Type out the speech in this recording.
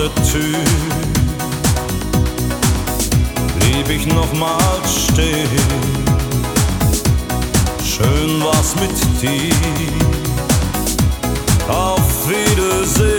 der Tür blieb ich nochmals stehen. Schön war's mit dir, auf Wiedersehen.